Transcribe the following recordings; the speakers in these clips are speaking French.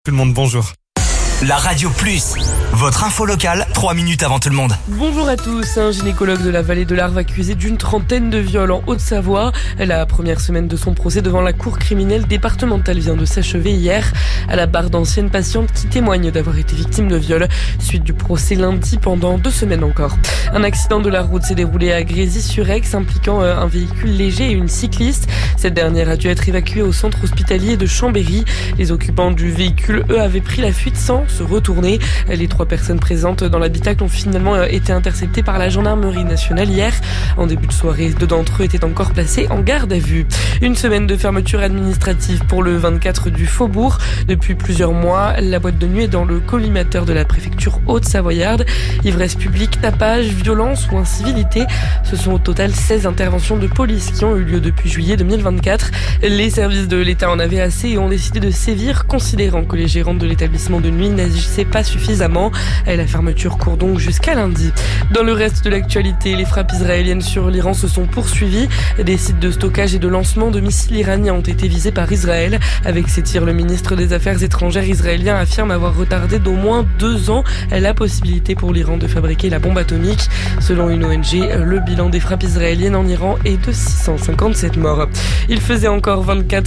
Tout le monde, bonjour. La Radio Plus, votre info locale, 3 minutes avant tout le monde. Bonjour à tous. Un gynécologue de la vallée de l'Arve accusé d'une trentaine de viols en Haute-Savoie. La première semaine de son procès devant la cour criminelle départementale vient de s'achever hier. À la barre d'anciennes patientes qui témoignent d'avoir été victimes de viols. Suite du procès lundi pendant 2 semaines encore. Un accident de la route s'est déroulé à Grésy-sur-Aix impliquant un véhicule léger et une cycliste. Cette dernière a dû être évacuée au centre hospitalier de Chambéry. Les occupants du véhicule, eux, avaient pris la fuite sans se retourner. Les 3 personnes présentes dans l'habitacle ont finalement été interceptées par la gendarmerie nationale hier. En début de soirée, 2 d'entre eux étaient encore placés en garde à vue. Une semaine de fermeture administrative pour le 24 du Faubourg. Depuis plusieurs mois, la boîte de nuit est dans le collimateur de la préfecture haute-savoyarde. Ivresse publique, tapage, violence ou incivilité. Ce sont au total 16 interventions de police qui ont eu lieu depuis juillet 2024. Les services de l'État en avaient assez et ont décidé de sévir, considérant que les gérantes de l'établissement de nuit n'agissaient pas suffisamment. La fermeture court donc jusqu'à lundi. Dans le reste de l'actualité, les frappes israéliennes sur l'Iran se sont poursuivies. Des sites de stockage et de lancement de missiles iraniens ont été visés par Israël. Avec ces tirs, le ministre des Affaires étrangères israélien affirme avoir retardé d'au moins 2 ans la possibilité pour l'Iran de fabriquer la bombe atomique. Selon une ONG, le bilan des frappes israéliennes en Iran est de 657 morts. Il faisait encore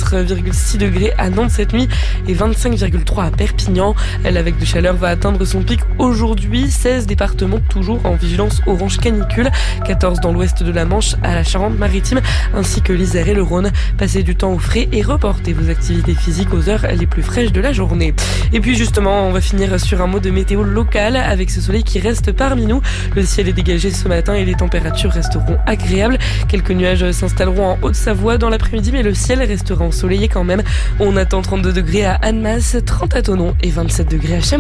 24,6 degrés à Nantes cette nuit et 25,3 à Perpignan. La vague de chaleur va atteindre son pic aujourd'hui. 16 départements toujours en vigilance orange canicule. 14 dans l'ouest de la Manche, à la Charente-Maritime, ainsi que l'Isère et le Rhône. Passez du temps au frais et reportez vos activités physiques aux heures les plus fraîches de la journée. Et puis justement, on va finir sur un mot de météo locale avec ce soleil qui reste parmi nous. Le ciel est dégagé ce matin et les températures resteront agréables. Quelques nuages s'installeront en Haute-Savoie dans l'après-midi, mais le ciel restera ensoleillé quand même. On attend 32 degrés à Annemasse, 30 à Thonon et 27 degrés à Chamonix.